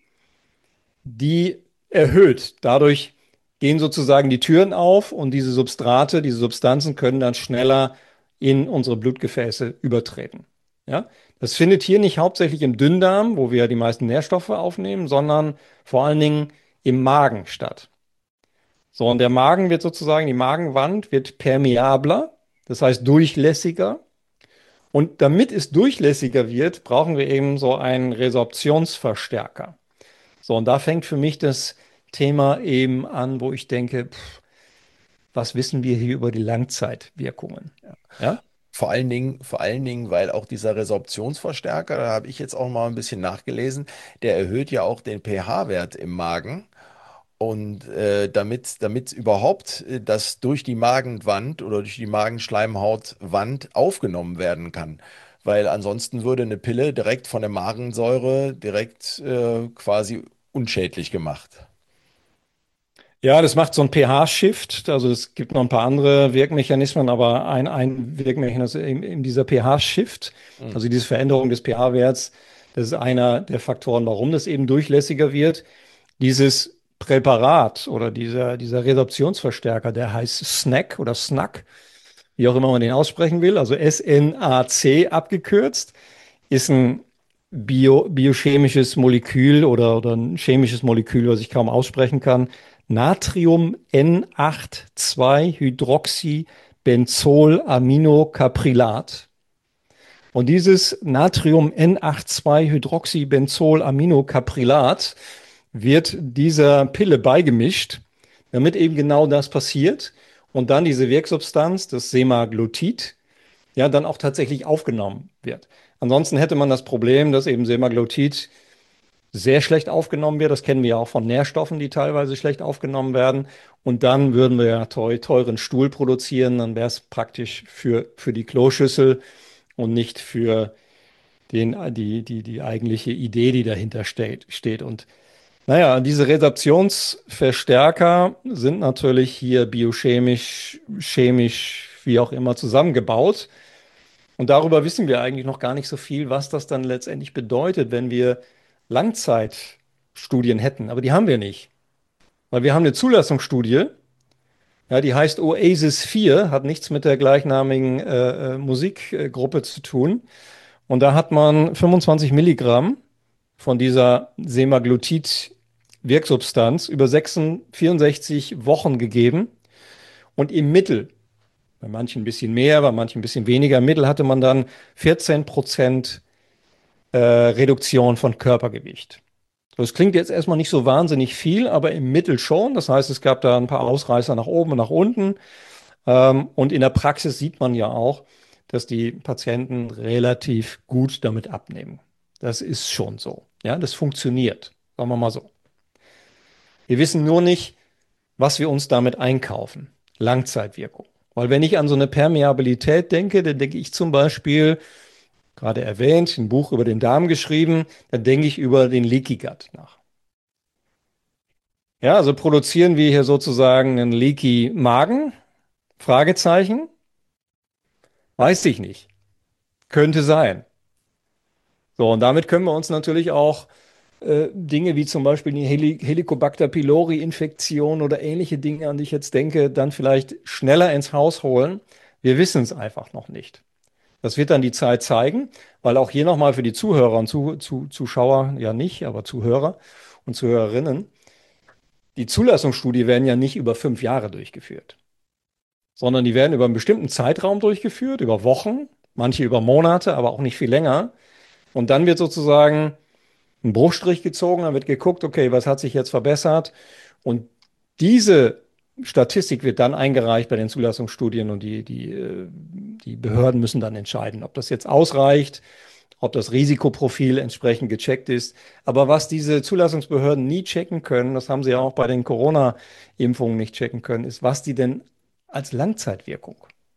die erhöht. Dadurch gehen sozusagen die Türen auf und diese Substrate, diese Substanzen können dann schneller in unsere Blutgefäße übertreten. Ja? Das findet hier nicht hauptsächlich im Dünndarm, wo wir die meisten Nährstoffe aufnehmen, sondern vor allen Dingen im Magen statt. So, und der Magen wird sozusagen, die Magenwand wird permeabler, das heißt durchlässiger. Und damit es durchlässiger wird, brauchen wir eben so einen Resorptionsverstärker. So, und da fängt für mich das Thema eben an, wo ich denke, pff, was wissen wir hier über die Langzeitwirkungen? Ja? Vor allen Dingen, vor allen Dingen, weil auch dieser Resorptionsverstärker, da habe ich jetzt auch mal ein bisschen nachgelesen, der erhöht ja auch den pH-Wert im Magen. Und äh, damit, damit überhaupt äh, das durch die Magenwand oder durch die Magenschleimhautwand aufgenommen werden kann. Weil ansonsten würde eine Pille direkt von der Magensäure direkt äh, quasi unschädlich gemacht. Ja, das macht so ein pH-Shift. Also es gibt noch ein paar andere Wirkmechanismen, aber ein, ein Wirkmechanismus in, in dieser pH-Shift, Hm. also diese Veränderung des pH-Werts, das ist einer der Faktoren, warum das eben durchlässiger wird. Dieses Präparat oder dieser, dieser Resorptionsverstärker, der heißt SNAC oder SNAC, wie auch immer man den aussprechen will, also S N A C abgekürzt, ist ein bio, biochemisches Molekül oder, oder ein chemisches Molekül, was ich kaum aussprechen kann. Natrium N acht zwei Hydroxybenzolaminocaprylat. Und dieses Natrium N acht zwei Hydroxybenzolaminocaprylat wird dieser Pille beigemischt, damit eben genau das passiert und dann diese Wirksubstanz, das Semaglutid, ja, dann auch tatsächlich aufgenommen wird. Ansonsten hätte man das Problem, dass eben Semaglutid sehr schlecht aufgenommen wird. Das kennen wir ja auch von Nährstoffen, die teilweise schlecht aufgenommen werden. Und dann würden wir ja teu teuren Stuhl produzieren. Dann wäre es praktisch für, für die Kloschüssel und nicht für den, die, die, die eigentliche Idee, die dahinter steht. steht. Und naja, diese Resorptionsverstärker sind natürlich hier biochemisch, chemisch, wie auch immer zusammengebaut. Und darüber wissen wir eigentlich noch gar nicht so viel, was das dann letztendlich bedeutet, wenn wir Langzeitstudien hätten. Aber die haben wir nicht. Weil wir haben eine Zulassungsstudie, ja, die heißt Oasis vier, hat nichts mit der gleichnamigen äh, äh, Musikgruppe zu tun. Und da hat man fünfundzwanzig Milligramm von dieser Semaglutid-Wirksubstanz über vierundsechzig Wochen gegeben. Und im Mittel, bei manchen ein bisschen mehr, bei manchen ein bisschen weniger, im Mittel hatte man dann vierzehn Prozent äh, Reduktion von Körpergewicht. Das klingt jetzt erstmal nicht so wahnsinnig viel, aber im Mittel schon. Das heißt, es gab da ein paar Ausreißer nach oben und nach unten. Ähm, und in der Praxis sieht man ja auch, dass die Patienten relativ gut damit abnehmen. Das ist schon so. Ja, das funktioniert. Sagen wir mal so. Wir wissen nur nicht, was wir uns damit einkaufen. Langzeitwirkung. Weil wenn ich an so eine Permeabilität denke, dann denke ich zum Beispiel, gerade erwähnt, ein Buch über den Darm geschrieben, dann denke ich über den Leaky Gut nach. Ja, also produzieren wir hier sozusagen einen Leaky Magen? Fragezeichen? Weiß ich nicht. Könnte sein. So, und damit können wir uns natürlich auch äh, Dinge wie zum Beispiel die Heli Helicobacter pylori-Infektion oder ähnliche Dinge, an die ich jetzt denke, dann vielleicht schneller ins Haus holen. Wir wissen es einfach noch nicht. Das wird dann die Zeit zeigen, weil auch hier nochmal für die Zuhörer und zu, zu, Zuschauer, ja nicht, aber Zuhörer und Zuhörerinnen, die Zulassungsstudie werden ja nicht über fünf Jahre durchgeführt, sondern die werden über einen bestimmten Zeitraum durchgeführt, über Wochen, manche über Monate, aber auch nicht viel länger. Und dann wird sozusagen ein Bruchstrich gezogen, dann wird geguckt, okay, was hat sich jetzt verbessert? Und diese Statistik wird dann eingereicht bei den Zulassungsstudien und die, die, äh, die Behörden müssen dann entscheiden, ob das jetzt ausreicht, ob das Risikoprofil entsprechend gecheckt ist. Aber was diese Zulassungsbehörden nie checken können, das haben sie ja auch bei den Corona-Impfungen nicht checken können, ist, was die denn als Langzeitwirkung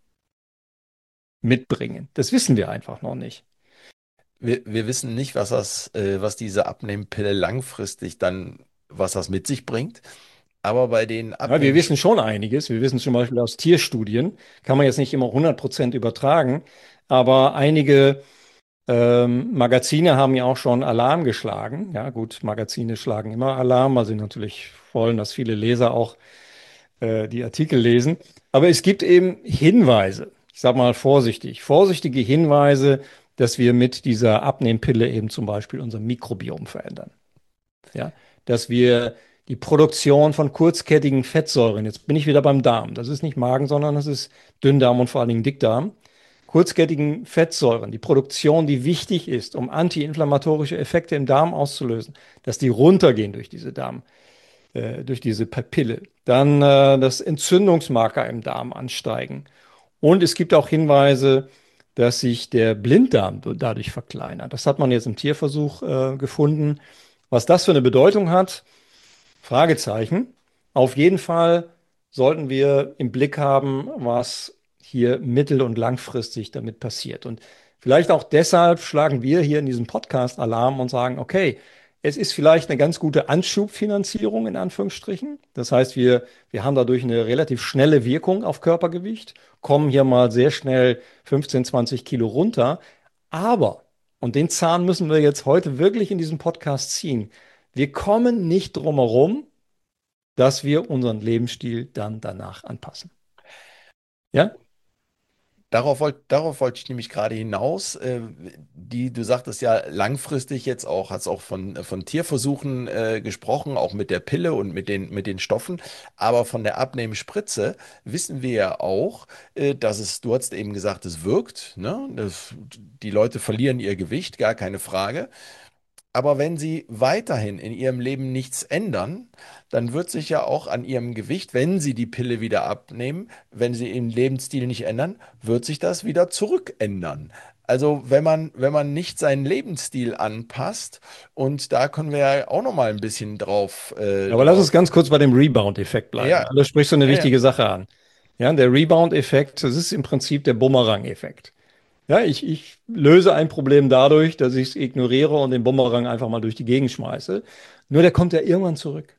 mitbringen. Das wissen wir einfach noch nicht. Wir, wir wissen nicht, was das, äh, was diese Abnehmpille langfristig dann, was das mit sich bringt. Aber bei den Ja, wir Abnehm wissen schon einiges. Wir wissen zum Beispiel aus Tierstudien, kann man jetzt nicht immer hundert Prozent übertragen, aber einige ähm, Magazine haben ja auch schon Alarm geschlagen. Ja, gut, Magazine schlagen immer Alarm, weil sie natürlich wollen, dass viele Leser auch äh, die Artikel lesen. Aber es gibt eben Hinweise, ich sage mal vorsichtig, vorsichtige Hinweise, dass wir mit dieser Abnehmpille eben zum Beispiel unser Mikrobiom verändern. Ja, dass wir die Produktion von kurzkettigen Fettsäuren, jetzt bin ich wieder beim Darm, das ist nicht Magen, sondern das ist Dünndarm und vor allen Dingen Dickdarm, kurzkettigen Fettsäuren, die Produktion, die wichtig ist, um antiinflammatorische Effekte im Darm auszulösen, dass die runtergehen durch diese Darm, äh, durch diese Pille. Dann äh, dass Entzündungsmarker im Darm ansteigen. Und es gibt auch Hinweise, dass sich der Blinddarm dadurch verkleinert. Das hat man jetzt im Tierversuch äh, gefunden. Was das für eine Bedeutung hat, Fragezeichen. Auf jeden Fall sollten wir im Blick haben, was hier mittel- und langfristig damit passiert. Und vielleicht auch deshalb schlagen wir hier in diesem Podcast Alarm und sagen, okay, es ist vielleicht eine ganz gute Anschubfinanzierung in Anführungsstrichen. Das heißt, wir, wir haben dadurch eine relativ schnelle Wirkung auf Körpergewicht, kommen hier mal sehr schnell fünfzehn, zwanzig Kilo runter. Aber, und den Zahn müssen wir jetzt heute wirklich in diesem Podcast ziehen, wir kommen nicht drum herum, dass wir unseren Lebensstil dann danach anpassen. Ja? Darauf wollte darauf wollte ich nämlich gerade hinaus. Äh, die, du sagtest ja langfristig jetzt auch, hast auch von, von Tierversuchen äh, gesprochen, auch mit der Pille und mit den, mit den Stoffen. Aber von der Abnehmspritze wissen wir ja auch, äh, dass es, du hast eben gesagt, es wirkt. Ne? Das, die Leute verlieren ihr Gewicht, gar keine Frage. Aber wenn sie weiterhin in ihrem Leben nichts ändern, dann wird sich ja auch an ihrem Gewicht, wenn sie die Pille wieder abnehmen, wenn sie ihren Lebensstil nicht ändern, wird sich das wieder zurückändern. Also wenn man, wenn man nicht seinen Lebensstil anpasst, und da können wir ja auch noch mal ein bisschen drauf, äh, Aber lass uns drauf. ganz kurz bei dem Rebound-Effekt bleiben. Ja, Da sprichst du eine ja, ja. wichtige Sache an. Ja, der Rebound-Effekt, das ist im Prinzip der Bumerang-Effekt. Ja, ich, ich löse ein Problem dadurch, dass ich es ignoriere und den Bumerang einfach mal durch die Gegend schmeiße. Nur der kommt ja irgendwann zurück.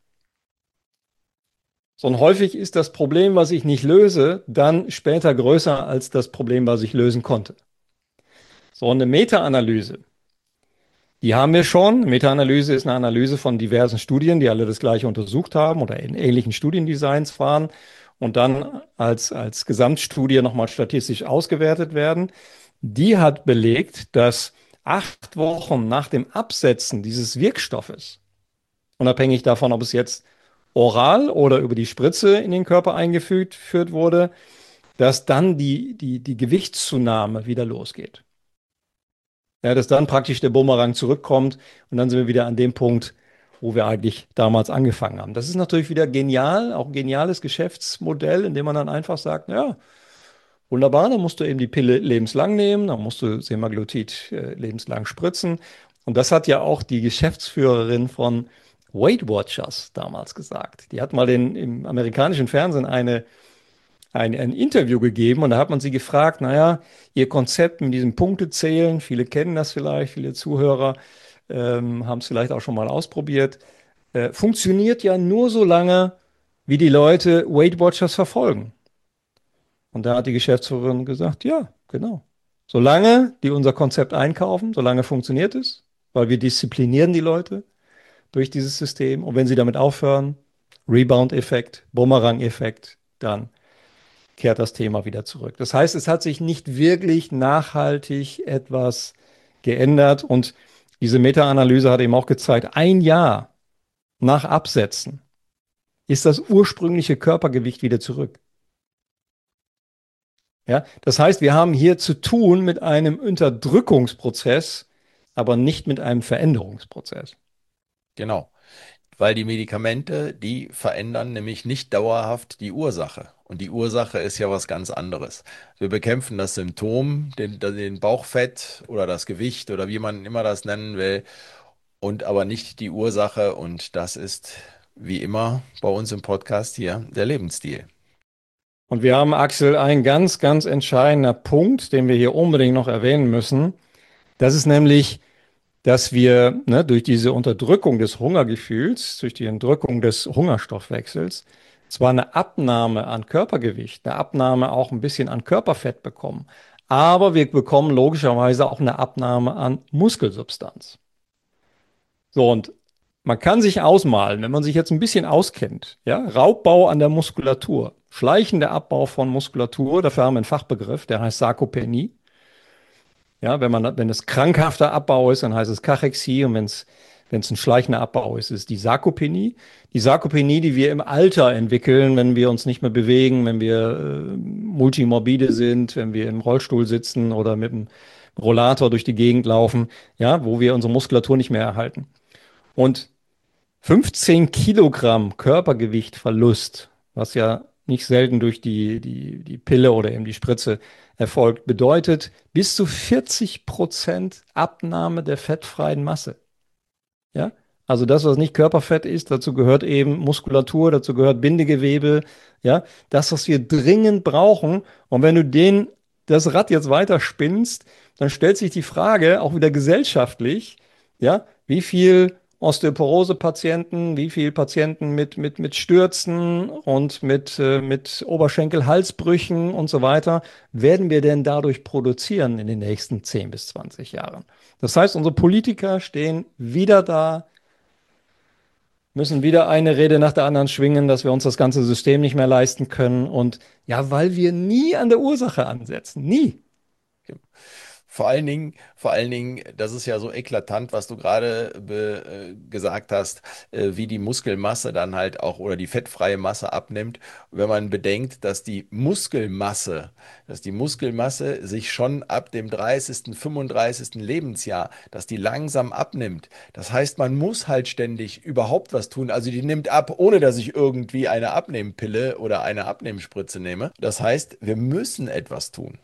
So, und häufig ist das Problem, was ich nicht löse, dann später größer als das Problem, was ich lösen konnte. So eine Meta-Analyse, die haben wir schon. Meta-Analyse ist eine Analyse von diversen Studien, die alle das Gleiche untersucht haben oder in ähnlichen Studiendesigns waren und dann als, als Gesamtstudie nochmal statistisch ausgewertet werden. Die hat belegt, dass acht Wochen nach dem Absetzen dieses Wirkstoffes, unabhängig davon, ob es jetzt oral oder über die Spritze in den Körper eingeführt geführt wurde, dass dann die, die, die Gewichtszunahme wieder losgeht. Ja, dass dann praktisch der Bumerang zurückkommt und dann sind wir wieder an dem Punkt, wo wir eigentlich damals angefangen haben. Das ist natürlich wieder genial, auch ein geniales Geschäftsmodell, in dem man dann einfach sagt, ja, wunderbar, dann musst du eben die Pille lebenslang nehmen, dann musst du Semaglutid äh, lebenslang spritzen. Und das hat ja auch die Geschäftsführerin von Weight Watchers damals gesagt. Die hat mal in, im amerikanischen Fernsehen eine ein, ein Interview gegeben und da hat man sie gefragt, naja, ihr Konzept mit diesem Punktezählen, viele kennen das vielleicht, viele Zuhörer ähm, haben es vielleicht auch schon mal ausprobiert, äh, funktioniert ja nur so lange, wie die Leute Weight Watchers verfolgen. Und da hat die Geschäftsführerin gesagt, ja, genau. Solange die unser Konzept einkaufen, solange funktioniert es, weil wir disziplinieren die Leute durch dieses System und wenn sie damit aufhören, Rebound-Effekt, Bumerang-Effekt, dann kehrt das Thema wieder zurück. Das heißt, es hat sich nicht wirklich nachhaltig etwas geändert und diese Meta-Analyse hat eben auch gezeigt, ein Jahr nach Absetzen ist das ursprüngliche Körpergewicht wieder zurück. Ja, das heißt, wir haben hier zu tun mit einem Unterdrückungsprozess, aber nicht mit einem Veränderungsprozess. Genau. Weil die Medikamente, die verändern nämlich nicht dauerhaft die Ursache. Und die Ursache ist ja was ganz anderes. Wir bekämpfen das Symptom, den, den Bauchfett oder das Gewicht oder wie man immer das nennen will, und aber nicht die Ursache. Und das ist wie immer bei uns im Podcast hier der Lebensstil. Und wir haben, Axel, ein ganz, ganz entscheidender Punkt, den wir hier unbedingt noch erwähnen müssen. Das ist nämlich, dass wir ne, durch diese Unterdrückung des Hungergefühls, durch die Unterdrückung des Hungerstoffwechsels, zwar eine Abnahme an Körpergewicht, eine Abnahme auch ein bisschen an Körperfett bekommen, aber wir bekommen logischerweise auch eine Abnahme an Muskelsubstanz. So, und man kann sich ausmalen, wenn man sich jetzt ein bisschen auskennt, ja, Raubbau an der Muskulatur, schleichender Abbau von Muskulatur, dafür haben wir einen Fachbegriff, der heißt Sarkopenie. Ja, wenn man, wenn es krankhafter Abbau ist, dann heißt es Kachexie und wenn es, wenn es ein schleichender Abbau ist, ist es die Sarkopenie. Die Sarkopenie, die wir im Alter entwickeln, wenn wir uns nicht mehr bewegen, wenn wir äh, multimorbide sind, wenn wir im Rollstuhl sitzen oder mit dem Rollator durch die Gegend laufen, ja, wo wir unsere Muskulatur nicht mehr erhalten. Und fünfzehn Kilogramm Körpergewichtverlust, was ja nicht selten durch die, die, die Pille oder eben die Spritze erfolgt, bedeutet bis zu vierzig Prozent Abnahme der fettfreien Masse. Ja? Also das, was nicht Körperfett ist, dazu gehört eben Muskulatur, dazu gehört Bindegewebe, ja, das, was wir dringend brauchen. Und wenn du den, das Rad jetzt weiter spinnst, dann stellt sich die Frage, auch wieder gesellschaftlich, ja, wie viel Osteoporose-Patienten, wie viele Patienten mit, mit, mit Stürzen und mit, äh, mit Oberschenkel-Halsbrüchen und so weiter werden wir denn dadurch produzieren in den nächsten zehn bis zwanzig Jahren? Das heißt, unsere Politiker stehen wieder da, müssen wieder eine Rede nach der anderen schwingen, dass wir uns das ganze System nicht mehr leisten können. Und ja, weil wir nie an der Ursache ansetzen. Nie. Vor allen Dingen, vor allen Dingen, das ist ja so eklatant, was du gerade be, äh, gesagt hast, äh, wie die Muskelmasse dann halt auch oder die fettfreie Masse abnimmt. Wenn man bedenkt, dass die Muskelmasse, dass die Muskelmasse sich schon ab dem dreißigsten, fünfunddreißigsten Lebensjahr, dass die langsam abnimmt. Das heißt, man muss halt ständig überhaupt was tun. Also die nimmt ab, ohne dass ich irgendwie eine Abnehmpille oder eine Abnehmspritze nehme. Das heißt, wir müssen etwas tun.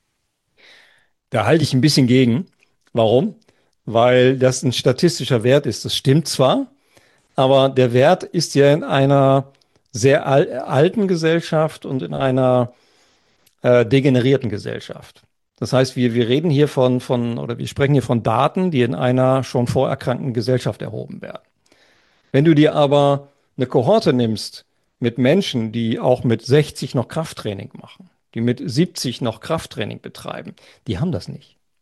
Da halte ich ein bisschen gegen. Warum? Weil das ein statistischer Wert ist. Das stimmt zwar, aber der Wert ist ja in einer sehr al alten Gesellschaft und in einer äh, degenerierten Gesellschaft. Das heißt, wir, wir reden hier von, von, oder wir sprechen hier von Daten, die in einer schon vorerkrankten Gesellschaft erhoben werden. Wenn du dir aber eine Kohorte nimmst mit Menschen, die auch mit sechzig noch Krafttraining machen, die mit siebzig noch Krafttraining betreiben, die haben das nicht.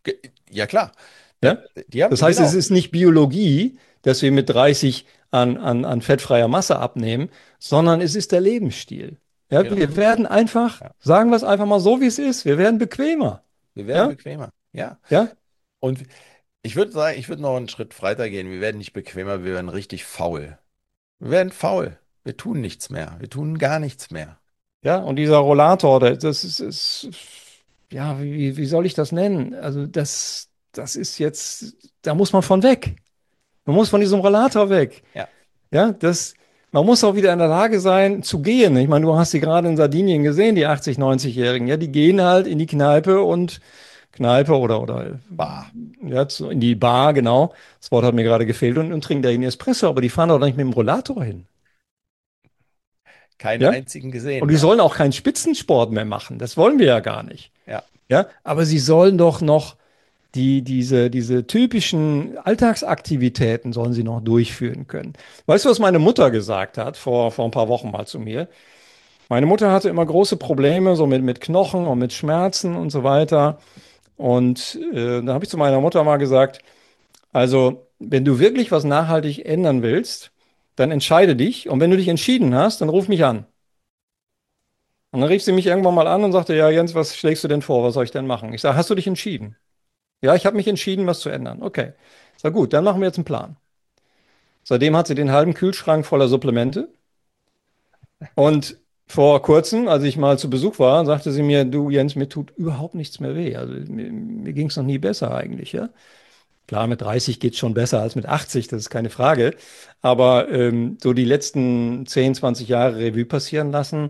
Ge- Ja, klar. Da, Ja? die haben, Das heißt, es genau, ist nicht Biologie, dass wir mit dreißig an, an, an fettfreier Masse abnehmen, sondern es ist der Lebensstil. Ja, genau. wir werden einfach, Ja. sagen wir es einfach mal so, wie es ist, wir werden bequemer. Wir werden Ja? bequemer. Ja. Ja? Und ich würde sagen, ich würde noch einen Schritt weiter gehen. Wir werden nicht bequemer, wir werden richtig faul. Wir werden faul. Wir tun nichts mehr. Wir tun gar nichts mehr. Ja, und dieser Rollator, der- das ist, ist ja, wie, wie soll ich das nennen? Also das, das ist jetzt, da muss man von weg. Man muss von diesem Rollator weg. Ja. Ja, das, man muss auch wieder in der Lage sein zu gehen. Ich meine, du hast sie gerade in Sardinien gesehen, die achtzig, neunzig-Jährigen. Ja, die gehen halt in die Kneipe und Kneipe oder, oder Bah. ja, zu- in die Bar, genau. Das Wort hat mir gerade gefehlt und, und trinken da ihren Espresso, aber die fahren doch nicht mit dem Rollator hin. Keinen Ja? einzigen Und gesehen, die nein. sollen auch keinen Spitzensport mehr machen. Das wollen wir ja gar nicht. Ja. Ja, aber sie sollen doch noch die, diese, diese typischen Alltagsaktivitäten sollen sie noch durchführen können. Weißt du, was meine Mutter gesagt hat vor, vor ein paar Wochen mal zu mir? Meine Mutter hatte immer große Probleme so mit, mit Knochen und mit Schmerzen und so weiter. Und äh, da habe ich zu meiner Mutter mal gesagt, also wenn du wirklich was nachhaltig ändern willst, dann entscheide dich. Und wenn du dich entschieden hast, dann ruf mich an. Und dann rief sie mich irgendwann mal an und sagte, ja, Jens, was schlägst du denn vor? Was soll ich denn machen? Ich sage, hast du dich entschieden? Ja, ich habe mich entschieden, was zu ändern. Okay. Ich sage, gut, dann machen wir jetzt einen Plan. Seitdem hat sie den halben Kühlschrank voller Supplemente. Und vor kurzem, als ich mal zu Besuch war, sagte sie mir, du Jens, mir tut überhaupt nichts mehr weh. Also mir, mir ging es noch nie besser eigentlich, ja. Klar, mit dreißig geht es schon besser als mit achtzig, das ist keine Frage. Aber ähm, so die letzten zehn, zwanzig Jahre Revue passieren lassen,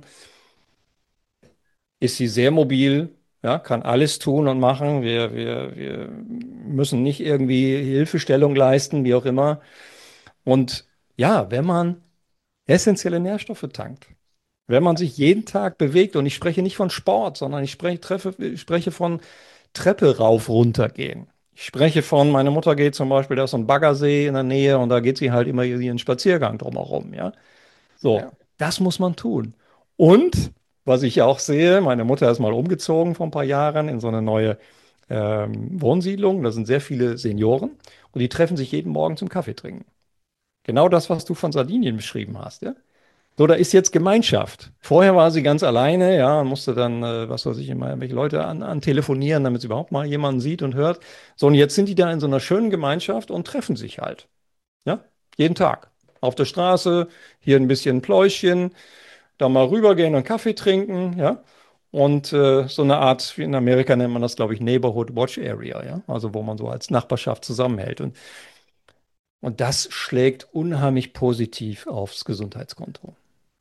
ist sie sehr mobil, ja, kann alles tun und machen. Wir, wir, wir müssen nicht irgendwie Hilfestellung leisten, wie auch immer. Und ja, wenn man essentielle Nährstoffe tankt, wenn man sich jeden Tag bewegt, und ich spreche nicht von Sport, sondern ich spreche, treffe, ich spreche von Treppe rauf, runter gehen. Ich spreche von, meine Mutter geht zum Beispiel, da ist so ein Baggersee in der Nähe und da geht sie halt immer ihren Spaziergang drumherum, ja. So, Ja. das muss man tun. Und was ich auch sehe, meine Mutter ist mal umgezogen vor ein paar Jahren in so eine neue ähm, Wohnsiedlung. Da sind sehr viele Senioren und die treffen sich jeden Morgen zum Kaffee trinken. Genau das, was du von Sardinien beschrieben hast, ja? So, da ist jetzt Gemeinschaft. Vorher war sie ganz alleine, ja, und musste dann, äh, was weiß ich, immer irgendwelche Leute an, an telefonieren, damit sie überhaupt mal jemanden sieht und hört. So, und jetzt sind die da in so einer schönen Gemeinschaft und treffen sich halt. Ja, jeden Tag. Auf der Straße, hier ein bisschen Pläuschchen, da mal rübergehen und Kaffee trinken, ja. Und äh, so eine Art, wie in Amerika nennt man das, glaube ich, Neighborhood Watch Area, ja. Also wo man so als Nachbarschaft zusammenhält. Und, und das schlägt unheimlich positiv aufs Gesundheitskonto.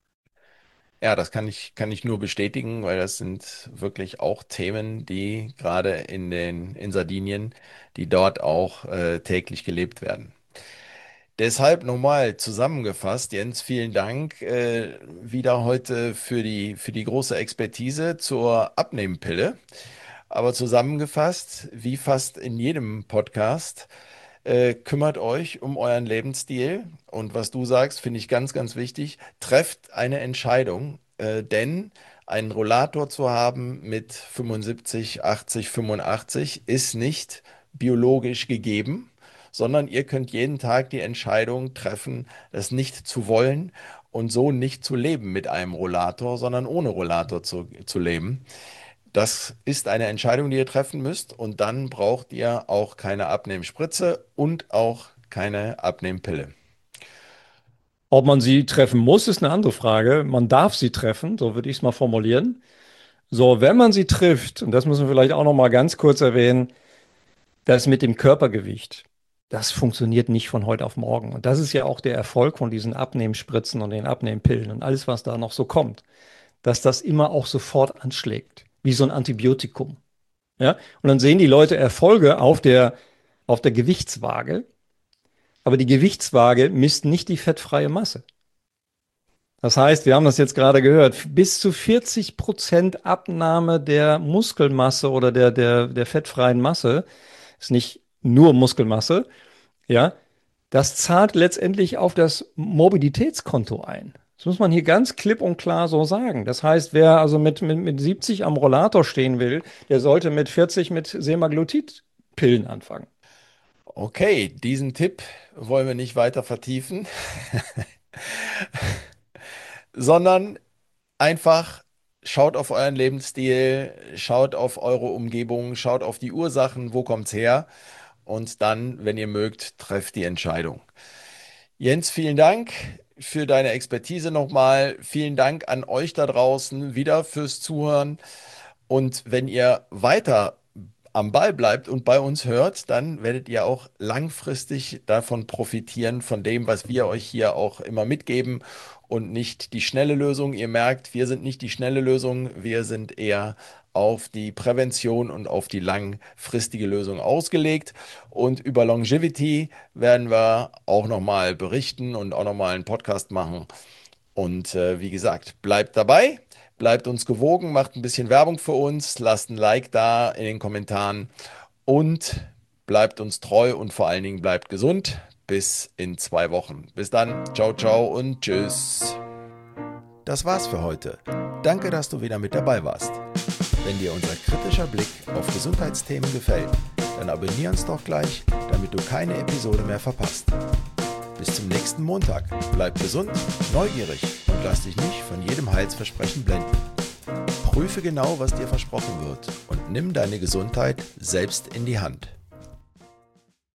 Ja, das kann ich, kann ich nur bestätigen, weil das sind wirklich auch Themen, die gerade in den, in Sardinien, die dort auch äh, täglich gelebt werden. Deshalb nochmal zusammengefasst, Jens, vielen Dank äh, wieder heute für die, für die große Expertise zur Abnehmpille. Aber zusammengefasst, wie fast in jedem Podcast, äh, kümmert euch um euren Lebensstil. Und was du sagst, finde ich ganz, ganz wichtig. Trefft eine Entscheidung, äh, denn einen Rollator zu haben mit fünfundsiebzig, achtzig, fünfundachtzig ist nicht biologisch gegeben, sondern ihr könnt jeden Tag die Entscheidung treffen, das nicht zu wollen und so nicht zu leben mit einem Rollator, sondern ohne Rollator zu, zu leben. Das ist eine Entscheidung, die ihr treffen müsst und dann braucht ihr auch keine Abnehmspritze und auch keine Abnehmpille. Ob man sie treffen muss, ist eine andere Frage. Man darf sie treffen, so würde ich es mal formulieren. So, wenn man sie trifft, und das müssen wir vielleicht auch noch mal ganz kurz erwähnen, das mit dem Körpergewicht, das funktioniert nicht von heute auf morgen. Und das ist ja auch der Erfolg von diesen Abnehmspritzen und den Abnehmpillen und alles, was da noch so kommt, dass das immer auch sofort anschlägt, wie so ein Antibiotikum. Ja? Und dann sehen die Leute Erfolge auf der, auf der Gewichtswaage, aber die Gewichtswaage misst nicht die fettfreie Masse. Das heißt, wir haben das jetzt gerade gehört, bis zu vierzig Prozent Abnahme der Muskelmasse oder der, der, der fettfreien Masse, ist nicht nur Muskelmasse, ja, das zahlt letztendlich auf das Morbiditätskonto ein. Das muss man hier ganz klipp und klar so sagen. Das heißt, wer also mit, mit, mit siebzig am Rollator stehen will, der sollte mit vierzig mit Semaglutid Pillen anfangen. Okay, diesen Tipp wollen wir nicht weiter vertiefen, sondern einfach schaut auf euren Lebensstil, schaut auf eure Umgebung, schaut auf die Ursachen, wo kommt's her und dann, wenn ihr mögt, trefft die Entscheidung. Jens, vielen Dank für deine Expertise nochmal. Vielen Dank an euch da draußen wieder fürs Zuhören. Und wenn ihr weiter am Ball bleibt und bei uns hört, dann werdet ihr auch langfristig davon profitieren, von dem, was wir euch hier auch immer mitgeben und nicht die schnelle Lösung. Ihr merkt, wir sind nicht die schnelle Lösung, wir sind eher auf die Prävention und auf die langfristige Lösung ausgelegt. Und über Longevity werden wir auch nochmal berichten und auch nochmal einen Podcast machen. Und äh, wie gesagt, bleibt dabei, bleibt uns gewogen, macht ein bisschen Werbung für uns, lasst ein Like da in den Kommentaren und bleibt uns treu und vor allen Dingen bleibt gesund. Bis in zwei Wochen. Bis dann. Ciao, ciao und tschüss. Das war's für heute. Danke, dass du wieder mit dabei warst. Wenn dir unser kritischer Blick auf Gesundheitsthemen gefällt, dann abonnier uns doch gleich, damit du keine Episode mehr verpasst. Bis zum nächsten Montag. Bleib gesund, neugierig und lass dich nicht von jedem Heilsversprechen blenden. Prüfe genau, was dir versprochen wird und nimm deine Gesundheit selbst in die Hand.